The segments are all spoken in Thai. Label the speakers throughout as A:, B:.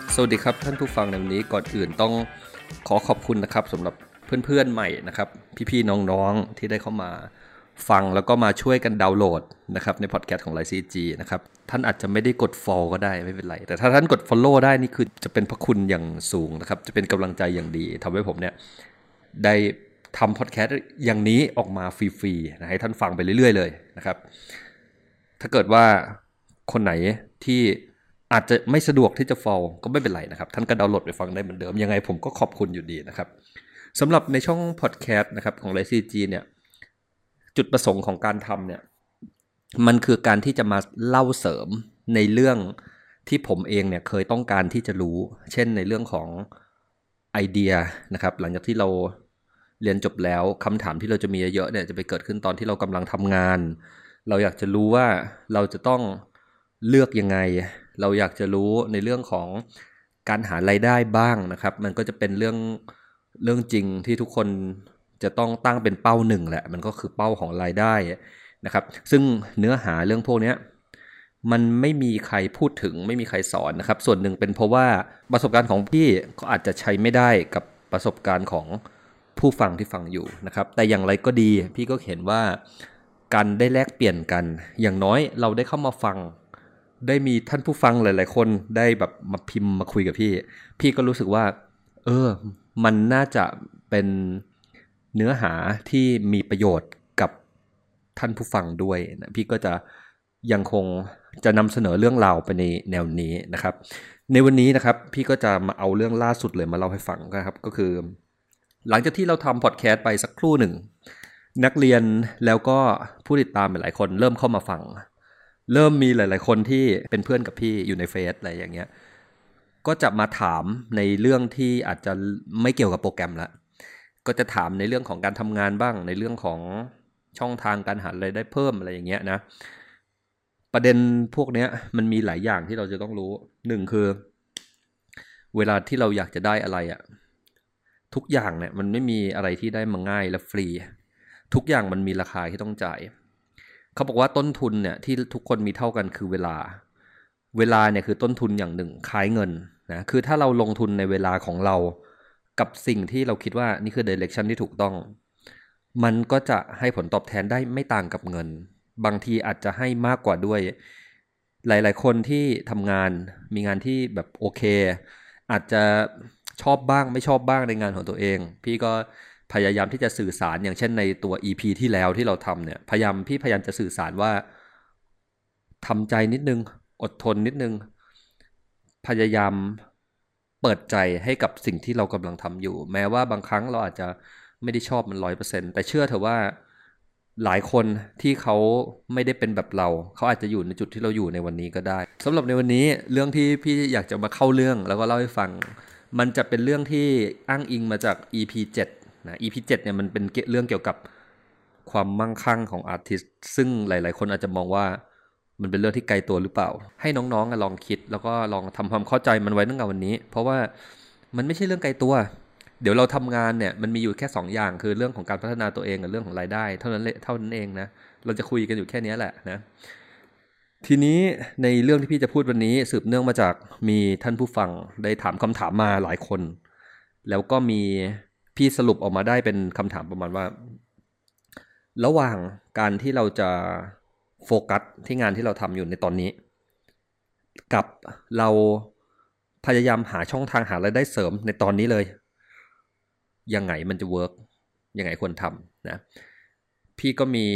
A: สวัสดีครับท่านผู้ฟังในวันนี้ก่อนอื่นต้องขอขอบคุณนะครับสำหรับเพื่อนๆใหม่นะครับพี่ๆน้องๆที่ได้เข้ามาฟังแล้วก็มาช่วยกันดาวน์โหลดนะครับในพอดแคสต์ของ LICG นะครับท่านอาจจะไม่ได้กด follow ก็ได้ไม่เป็นไรแต่ถ้าท่านกด follow ได้นี่คือจะเป็นพระคุณอย่างสูงนะครับจะเป็นกำลังใจอย่างดีทำให้ผมเนี่ยได้ทำพอดแคสต์อย่างนี้ออกมาฟรีๆนะให้ท่านฟังไปเรื่อยๆเลยนะครับถ้าเกิดว่าคนไหนที่อาจจะไม่สะดวกที่จะ follow ก็ไม่เป็นไรนะครับท่านก็ดาวน์โหลดไปฟังได้เหมือนเดิมยังไงผมก็ขอบคุณอยู่ดีนะครับสำหรับในช่องพอดแคสต์นะครับของ LICG เนี่ยจุดประสงค์ของการทำเนี่ยมันคือการที่จะมาเล่าเสริมในเรื่องที่ผมเองเนี่ยเคยต้องการที่จะรู้เช่นในเรื่องของไอเดียนะครับหลังจากที่เราเรียนจบแล้วคำถามที่เราจะมีเยอะๆเนี่ยจะไปเกิดขึ้นตอนที่เรากำลังทำงานเราอยากจะรู้ว่าเราจะต้องเลือกยังไงเราอยากจะรู้ในเรื่องของการหารายได้บ้างนะครับมันก็จะเป็นเรื่องจริงที่ทุกคนจะต้องตั้งเป็นเป้าหนึ่งแหละมันก็คือเป้าของรายได้นะครับซึ่งเนื้อหาเรื่องพวกนี้มันไม่มีใครพูดถึงไม่มีใครสอนนะครับส่วนหนึ่งเป็นเพราะว่าประสบการณ์ของพี่ก็อาจจะใช้ไม่ได้กับประสบการณ์ของผู้ฟังที่ฟังอยู่นะครับแต่อย่างไรก็ดีพี่ก็เห็นว่าการได้แลกเปลี่ยนกันอย่างน้อยเราได้เข้ามาฟังได้มีท่านผู้ฟังหลายๆคนได้แบบมาพิมพ์มาคุยกับพี่ก็รู้สึกว่ามันน่าจะเป็นเนื้อหาที่มีประโยชน์กับท่านผู้ฟังด้วยนะพี่ก็จะยังคงจะนำเสนอเรื่องราวไปในแนวนี้นะครับในวันนี้นะครับพี่ก็จะมาเอาเรื่องล่าสุดเลยมาเล่าให้ฟังนะครับก็คือหลังจากที่เราทำพอดแคสต์ไปสักครู่หนึ่งนักเรียนแล้วก็ผู้ติดตามหลายคนเริ่มเข้ามาฟังเริ่มมีหลายๆคนที่เป็นเพื่อนกับพี่อยู่ในเฟซอะไรอย่างเงี้ยก็จะมาถามในเรื่องที่อาจจะไม่เกี่ยวกับโปรแกรมละก็จะถามในเรื่องของการทำงานบ้างในเรื่องของช่องทางการหารายได้เพิ่มอะไรอย่างเงี้ยนะประเด็นพวกนี้มันมีหลายอย่างที่เราจะต้องรู้หนึ่งคือเวลาที่เราอยากจะได้อะไรอะทุกอย่างเนี่ยมันไม่มีอะไรที่ได้มาง่ายและฟรีทุกอย่างมันมีราคาที่ต้องจ่ายเขาบอกว่าต้นทุนเนี่ยที่ทุกคนมีเท่ากันคือเวลาเนี่ยคือต้นทุนอย่างหนึ่งคล้ายเงินนะคือถ้าเราลงทุนในเวลาของเรากับสิ่งที่เราคิดว่านี่คือ direction ที่ถูกต้องมันก็จะให้ผลตอบแทนได้ไม่ต่างกับเงินบางทีอาจจะให้มากกว่าด้วยหลายๆคนที่ทำงานมีงานที่แบบโอเคอาจจะชอบบ้างไม่ชอบบ้างในงานของตัวเองพี่ก็พยายามที่จะสื่อสารอย่างเช่นในตัว EP ที่แล้วที่เราทำเนี่ยพยายามจะสื่อสารว่าทำใจนิดนึงอดทนนิดนึงพยายามเปิดใจให้กับสิ่งที่เรากำลังทำอยู่แม้ว่าบางครั้งเราอาจจะไม่ได้ชอบมัน100%แต่เชื่อเถอะว่าหลายคนที่เขาไม่ได้เป็นแบบเราเขาอาจจะอยู่ในจุดที่เราอยู่ในวันนี้ก็ได้สำหรับในวันนี้เรื่องที่พี่อยากจะมาเข้าเรื่องแล้วก็เล่าให้ฟังมันจะเป็นเรื่องที่อ้างอิงมาจาก EP 7นะ EP 7เนี่ยมันเป็นเรื่องเกี่ยวกับความมั่งคั่งของอาร์ติสต์ซึ่งหลายๆคนอาจจะมองว่ามันเป็นเรื่องที่ไกลตัวหรือเปล่าให้น้องๆลองคิดแล้วก็ลองทำความเข้าใจมันไว้ตั้งแต่วันนี้เพราะว่ามันไม่ใช่เรื่องไกลตัวเดี๋ยวเราทำงานเนี่ยมันมีอยู่แค่2อย่างคือเรื่องของการพัฒนาตัวเองกับเรื่องของรายได้เท่านั้นเองนะเราจะคุยกันอยู่แค่นี้แหละนะทีนี้ในเรื่องที่พี่จะพูดวันนี้สืบเนื่องมาจากมีท่านผู้ฟังได้ถามคำถามมาหลายคนแล้วก็มีพี่สรุปออกมาได้เป็นคำถามประมาณว่าระหว่างการที่เราจะโฟกัสที่งานที่เราทำอยู่ในตอนนี้กับเราพยายามหาช่องทางหารายได้เสริมในตอนนี้เลยยังไงมันจะเวิร์กยังไงควรทำนะพี่ก็มี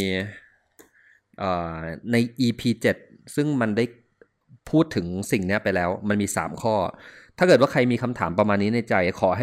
A: ใน EP 7ซึ่งมันได้พูดถึงสิ่งนี้ไปแล้วมันมี3ข้อถ้าเกิดว่าใครมีคำถามประมาณนี้ในใจขอ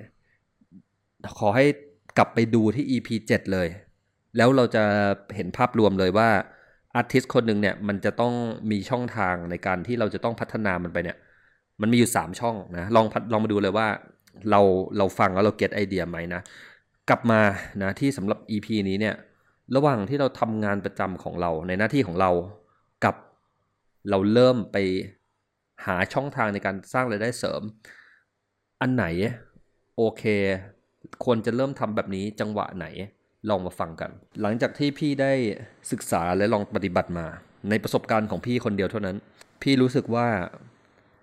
A: ให้กลับไปดูที่ EP 7เลยแล้วเราจะเห็นภาพรวมเลยว่าอาร์ติสต์คนหนึ่งเนี่ยมันจะต้องมีช่องทางในการที่เราจะต้องพัฒนามันไปเนี่ยมันมีอยู่3ช่องนะลองมาดูเลยว่าเราฟังแล้วเราเก็ตไอเดียไหมนะกลับมานะที่สำหรับ EP นี้เนี่ยระหว่างที่เราทำงานประจำของเราในหน้าที่ของเรากับเราเริ่มไปหาช่องทางในการสร้างรายได้เสริมอันไหนโอเคควรจะเริ่มทำแบบนี้จังหวะไหนลองมาฟังกันหลังจากที่พี่ได้ศึกษาและลองปฏิบัติมาในประสบการณ์ของพี่คนเดียวเท่านั้นพี่รู้สึกว่า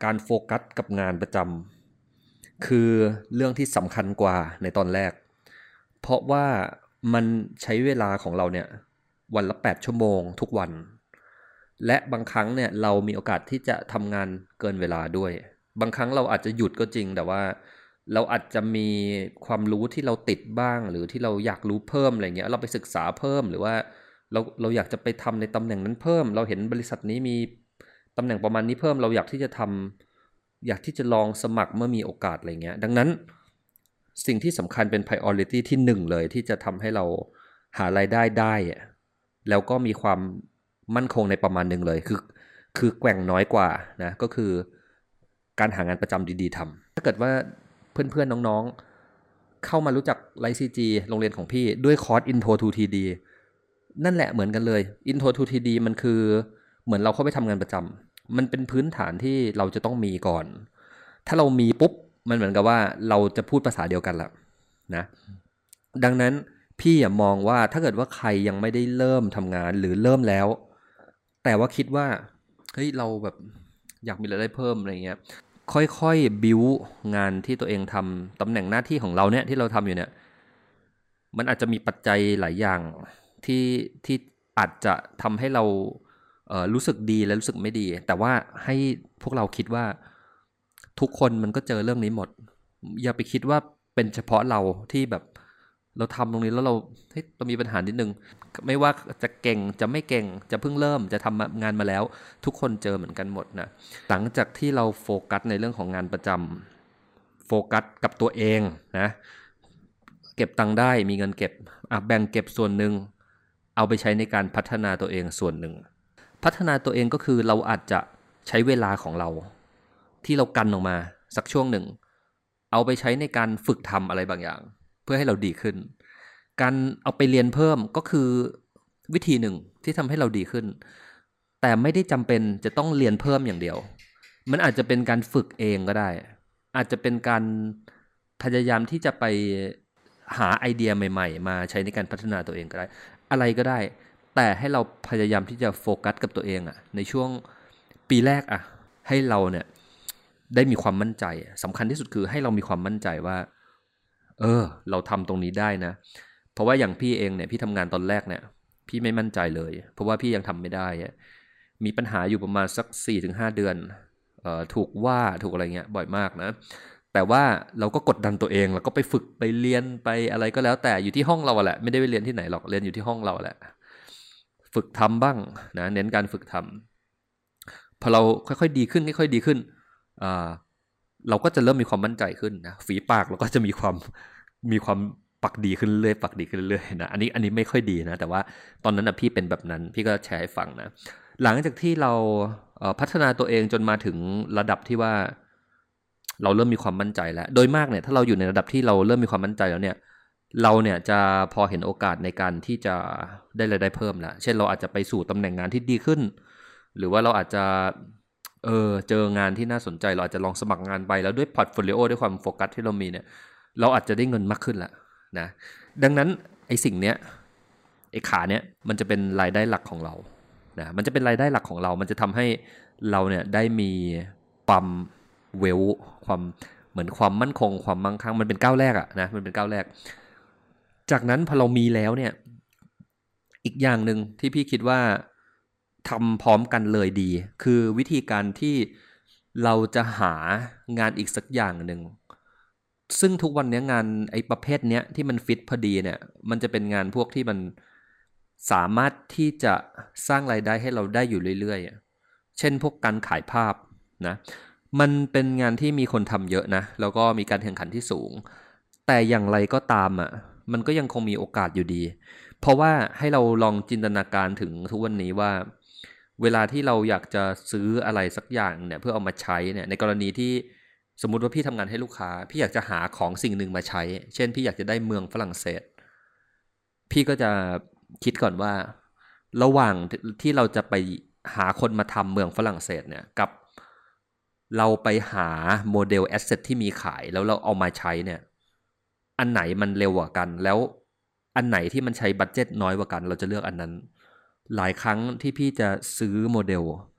A: การโฟกัสกับงานประจำคือเรื่องที่สำคัญกว่าในตอนแรกเพราะว่ามันใช้เวลาของเราเนี่ยวันละ8ชั่วโมงทุกวันและบางครั้งเนี่ยเรามีโอกาสที่จะทำงานเกินเวลาด้วยบางครั้งเราอาจจะหยุดก็จริงแต่ว่าเราอาจจะมีความรู้ที่เราติดบ้างหรือที่เราอยากรู้เพิ่มอะไรเงี้ยเราไปศึกษาเพิ่มหรือว่าเราอยากจะไปทำในตำแหน่งนั้นเพิ่มเราเห็นบริษัทนี้มีตำแหน่งประมาณนี้เพิ่มเราอยากที่จะทำอยากที่จะลองสมัครเมื่อมีโอกาสอะไรเงี้ยดังนั้นสิ่งที่สำคัญเป็น priority ที่1เลยที่จะทำให้เราหารายได้ได้แล้วก็มีความมั่นคงในประมาณหนึ่งเลยคือแกว่งน้อยกว่านะก็คือการหางานประจำดีๆทำถ้าเกิดว่าเพื่อนๆน้องๆเข้ามารู้จักไลฟ์ซีจีโรงเรียนของพี่ด้วยคอร์ส Intro to TD นั่นแหละเหมือนกันเลย Intro to TD มันคือเหมือนเราเข้าไปทำงานประจำมันเป็นพื้นฐานที่เราจะต้องมีก่อนถ้าเรามีปุ๊บมันเหมือนกับว่าเราจะพูดภาษาเดียวกันละนะดังนั้นพี่มองว่าถ้าเกิดว่าใครยังไม่ได้เริ่มทำงานหรือเริ่มแล้วแต่ว่าคิดว่าเฮ้ยเราแบบอยากมีรายได้เพิ่มอะไรเงี้ยค่อยๆบิวงานที่ตัวเองทำตำแหน่งหน้าที่ของเราเนี่ยที่เราทำอยู่เนี่ยมันอาจจะมีปัจจัยหลายอย่างที่อาจจะทำให้เรารู้สึกดีและรู้สึกไม่ดีแต่ว่าให้พวกเราคิดว่าทุกคนมันก็เจอเรื่องนี้หมดอย่าไปคิดว่าเป็นเฉพาะเราที่แบบเราทำตรงนี้แล้วเรามีปัญหานิดนึงไม่ว่าจะเก่งจะไม่เก่งจะเพิ่งเริ่มจะทำงานมาแล้วทุกคนเจอเหมือนกันหมดนะหลังจากที่เราโฟกัสในเรื่องของงานประจำโฟกัสกับตัวเองนะเก็บตังค์ได้มีเงินเก็บแบ่งเก็บส่วนหนึ่งเอาไปใช้ในการพัฒนาตัวเองส่วนหนึ่งพัฒนาตัวเองก็คือเราอาจจะใช้เวลาของเราที่เรากันออกมาสักช่วงหนึ่งเอาไปใช้ในการฝึกทำอะไรบางอย่างเพื่อให้เราดีขึ้นการเอาไปเรียนเพิ่มก็คือวิธีหนึ่งที่ทำให้เราดีขึ้นแต่ไม่ได้จำเป็นจะต้องเรียนเพิ่มอย่างเดียวมันอาจจะเป็นการฝึกเองก็ได้อาจจะเป็นการพยายามที่จะไปหาไอเดียใหม่ๆมาใช้ในการพัฒนาตัวเองก็ได้อะไรก็ได้แต่ให้เราพยายามที่จะโฟกัสกับตัวเองในช่วงปีแรกให้เราเนี่ยได้มีความมั่นใจสำคัญที่สุดคือให้เรามีความมั่นใจว่าเราทำตรงนี้ได้นะเพราะว่าอย่างพี่เองเนี่ยพี่ทำงานตอนแรกเนี่ยพี่ไม่มั่นใจเลยเพราะว่าพี่ยังทำไม่ได้มีปัญหาอยู่ประมาณสัก 4-5 เดือนถูกว่าถูกอะไรเงี้ยบ่อยมากนะแต่ว่าเราก็กดดันตัวเองแล้วก็ไปฝึกไปเรียนไปอะไรก็แล้วแต่อยู่ที่ห้องเราแหละไม่ได้ไปเรียนที่ไหนหรอกเรียนอยู่ที่ห้องเราแหละฝึกทำบ้างนะเน้นการฝึกทำพอเราค่อยๆดีขึ้นค่อยๆดีขึ้นเราก็จะเริ่มมีความมั่นใจขึ้นนะฝีปากเราก็จะมีความปักดีขึ้นเรื่อยปักดีขึ้นเรื่อยนะอันนี้ไม่ค่อยดีนะแต่ว่าตอนนั้นพี่เป็นแบบนั้นพี่ก็แชร์ให้ฟังนะหลังจากที่เราพัฒนาตัวเองจนมาถึงระดับที่ว่าเราเริ่มมีความมั่นใจแล้วโดยมากเนี่ยถ้าเราอยู่ในระดับที่เราเริ่มมีความมั่นใจแล้วเนี่ยเราเนี่ยจะพอเห็นโอกาสในการที่จะได้รายได้เพิ่มแล้วเช่นเราอาจจะไปสู่ตำแหน่งงานที่ดีขึ้นหรือว่าเราอาจจะเจองานที่น่าสนใจเราอาจจะลองสมัครงานไปแล้วด้วยพอร์ตโฟลิโอด้วยความโฟกัสที่เรามีเนี่ยเราอาจจะได้เงินมากขึ้นละนะดังนั้นไอ้สิ่งเนี้ยไอ้ขาเนี้ยมันจะเป็นรายได้หลักของเรานะมันจะเป็นรายได้หลักของเรามันจะทำให้เราเนี่ยได้มีความเวลความเหมือนความมั่นคงความมั่งคั่งมันเป็นก้าวแรกนะมันเป็นก้าวแรกจากนั้นพอเรามีแล้วเนี่ยอีกอย่างหนึ่งที่พี่คิดว่าทำพร้อมกันเลยดีคือวิธีการที่เราจะหางานอีกสักอย่างหนึ่งซึ่งทุกวันนี้งานไอ้ประเภทเนี้ยที่มันฟิตพอดีเนี่ยมันจะเป็นงานพวกที่มันสามารถที่จะสร้างรายได้ให้เราได้อยู่เรื่อยๆเช่นพวกการขายภาพนะมันเป็นงานที่มีคนทำเยอะนะแล้วก็มีการแข่งขันที่สูงแต่อย่างไรก็ตามมันก็ยังคงมีโอกาสอยู่ดีเพราะว่าให้เราลองจินตนาการถึงทุกวันนี้ว่าเวลาที่เราอยากจะซื้ออะไรสักอย่างเนี่ยเพื่อเอามาใช้เนี่ยในกรณีที่สมมุติว่าพี่ทำงานให้ลูกค้าพี่อยากจะหาของสิ่งหนึ่งมาใช้เช่นพี่อยากจะได้เมืองฝรั่งเศสพี่ก็จะคิดก่อนว่าระหว่างที่เราจะไปหาคนมาทำเมืองฝรั่งเศสเนี่ยกับเราไปหาโมเดลแอสเซทที่มีขายแล้วเราเอามาใช้เนี่ยอันไหนมันเร็วกว่ากันแล้วอันไหนที่มันใช้บัดเจ็ตน้อยกว่ากันเราจะเลือกอันนั้นหลายครั้งที่พี่จะซื้อโมเดล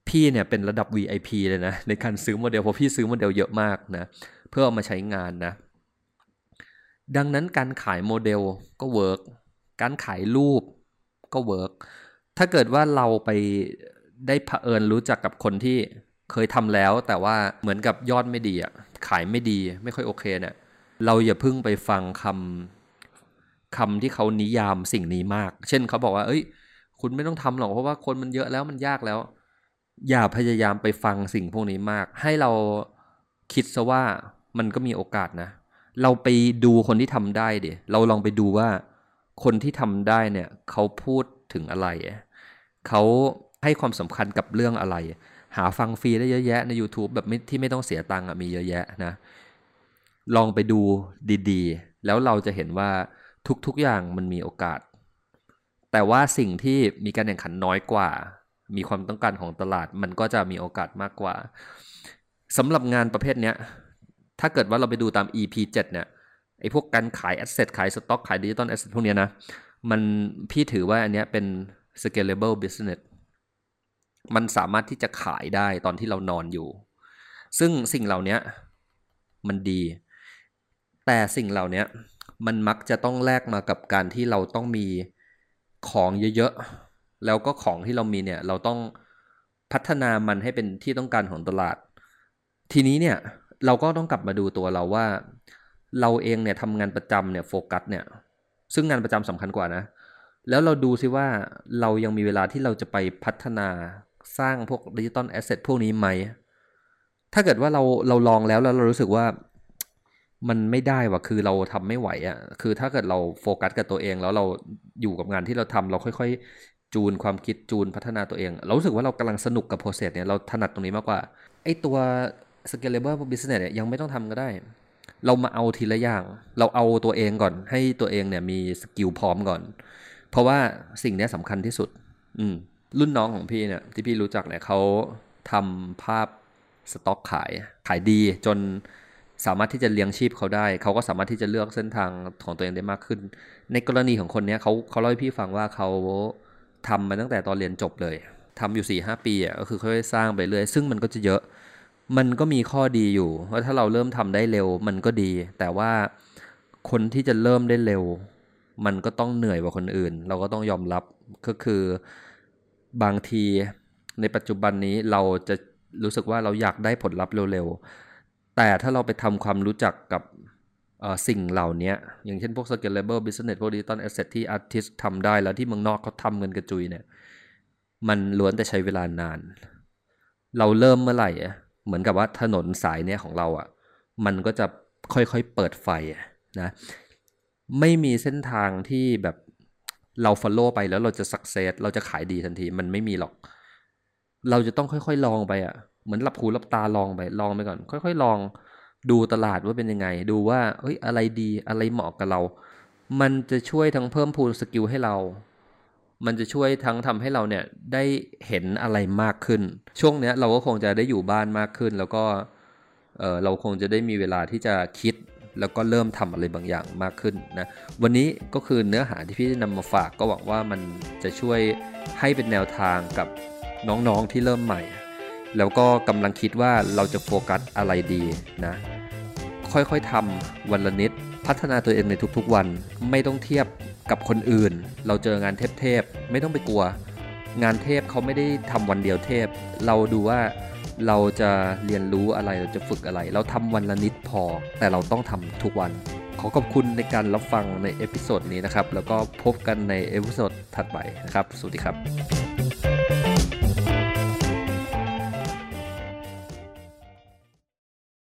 A: พี่เนี่ยเป็นระดับ VIP เลยนะในการซื้อโมเดลเพราะพี่ซื้อโมเดลเยอะมากนะเพื่อเอามาใช้งานนะดังนั้นการขายโมเดลก็เวิร์กการขายรูปก็เวิร์กถ้าเกิดว่าเราไปได้เผอิญรู้จักกับคนที่เคยทำแล้วแต่ว่าเหมือนกับยอดไม่ดีอ่ะขายไม่ดีไม่ค่อยโอเคเนี่ยเราอย่าเพิ่งไปฟังคำที่เขานิยามสิ่งนี้มากเช่นเขาบอกว่าเอ้ยคุณไม่ต้องทำหรอกเพราะว่าคนมันเยอะแล้วมันยากแล้วอย่าพยายามไปฟังสิ่งพวกนี้มากให้เราคิดซะว่ามันก็มีโอกาสนะเราไปดูคนที่ทำได้ดิเราลองไปดูว่าคนที่ทำได้เนี่ยเขาพูดถึงอะไรเขาให้ความสำคัญกับเรื่องอะไรหาฟังฟรีได้เยอะแยะใน YouTube แบบที่ไม่ต้องเสียตังค์มีเยอะแยะนะลองไปดูดีๆแล้วเราจะเห็นว่าทุกๆอย่างมันมีโอกาสแต่ว่าสิ่งที่มีการแข่งขันน้อยกว่ามีความต้องการของตลาดมันก็จะมีโอกาสมากกว่าสำหรับงานประเภทเนี้ยถ้าเกิดว่าเราไปดูตาม EP 7เนี่ยไอ้พวกการขาย asset ขาย stock ขาย digital asset พวกเนี้ยนะมันพี่ถือว่าอันเนี้ยเป็น scalable business มันสามารถที่จะขายได้ตอนที่เรานอนอยู่ซึ่งสิ่งเหล่านี้มันดีแต่สิ่งเหล่านี้มันมักจะต้องแลกมากับการที่เราต้องมีของเยอะๆแล้วก็ของที่เรามีเนี่ยเราต้องพัฒนามันให้เป็นที่ต้องการของตลาดทีนี้เนี่ยเราก็ต้องกลับมาดูตัวเราว่าเราเองเนี่ยทำงานประจำเนี่ยโฟกัสเนี่ยซึ่งงานประจำสำคัญกว่านะแล้วเราดูซิว่าเรายังมีเวลาที่เราจะไปพัฒนาสร้างพวก Digital Asset พวกนี้ไหมถ้าเกิดว่าเราลองแล้วเรารู้สึกว่ามันไม่ได้ว่ะคือเราทำไม่ไหวอ่ะคือถ้าเกิดเราโฟกัสกับตัวเองแล้วเราอยู่กับงานที่เราทำเราค่อยๆจูนความคิดจูนพัฒนาตัวเองเรารู้สึกว่าเรากำลังสนุกกับโปรเซสเนี่ยเราถนัดตรงนี้มากกว่าไอ้ตัว scalable business เนี่ยยังไม่ต้องทำก็ได้เรามาเอาทีละอย่างเราเอาตัวเองก่อนให้ตัวเองเนี่ยมีสกิลพร้อมก่อนเพราะว่าสิ่งนี้สำคัญที่สุดรุ่นน้องของพี่เนี่ยที่พี่รู้จักเนี่ยเขาทำภาพสต็อกขายดีจนสามารถที่จะเลี้ยงชีพเขาได้เขาก็สามารถที่จะเลือกเส้นทางของตัวเองได้มากขึ้นในกรณีของคนนี้เขาเล่าให้พี่ฟังว่าเขาทำมาตั้งแต่ตอนเรียนจบเลยทำอยู่ 4-5 ปีก็คือค่อยๆสร้างไปเรื่อยซึ่งมันก็จะเยอะมันก็มีข้อดีอยู่ว่าถ้าเราเริ่มทำได้เร็วมันก็ดีแต่ว่าคนที่จะเริ่มได้เร็วมันก็ต้องเหนื่อยกว่าคนอื่นเราก็ต้องยอมรับก็คือบางทีในปัจจุบันนี้เราจะรู้สึกว่าเราอยากได้ผลลัพธ์เร็วๆแต่ถ้าเราไปทำความรู้จักกับสิ่งเหล่านี้อย่างเช่นพวก scalable business พวก digital asset ที่ artist ทำได้แล้วที่เมืองนอกเขาทำเงินกระจุยเนี่ยมันล้วนแต่ใช้เวลานานเราเริ่มเมื่อไหร่เหมือนกับว่าถนนสายเนี้ยของเรามันก็จะค่อยๆเปิดไฟนะไม่มีเส้นทางที่แบบเรา follow ไปแล้วเราจะ success เราจะขายดีทันทีมันไม่มีหรอกเราจะต้องค่อยๆลองไปเหมือนหลับหูหลับตาลองไปก่อนค่อยๆลองดูตลาดว่าเป็นยังไงดูว่าเฮ้ยอะไรดีอะไรเหมาะกับเรามันจะช่วยทั้งเพิ่มพูนสกิลให้เรามันจะช่วยทั้งทำให้เราเนี่ยได้เห็นอะไรมากขึ้นช่วงเนี้ยเราก็คงจะได้อยู่บ้านมากขึ้นแล้วก็เราคงจะได้มีเวลาที่จะคิดแล้วก็เริ่มทำอะไรบางอย่างมากขึ้นนะวันนี้ก็คือเนื้อหาที่พี่นำมาฝากก็หวังว่ามันจะช่วยให้เป็นแนวทางกับน้องๆที่เริ่มใหม่แล้วก็กำลังคิดว่าเราจะโฟกัสอะไรดีนะค่อยๆทำวันละนิดพัฒนาตัวเองในทุกๆวันไม่ต้องเทียบกับคนอื่นเราเจองานเทพๆไม่ต้องไปกลัวงานเทพเขาไม่ได้ทำวันเดียวเทพเราดูว่าเราจะเรียนรู้อะไรเราจะฝึกอะไรเราทำวันละนิดพอแต่เราต้องทำทุกวันขอขอบคุณในการรับฟังในเอพิโซดนี้นะครับแล้วก็พบกันในเอพิโซดถัดไปนะครับสวัสดีครับ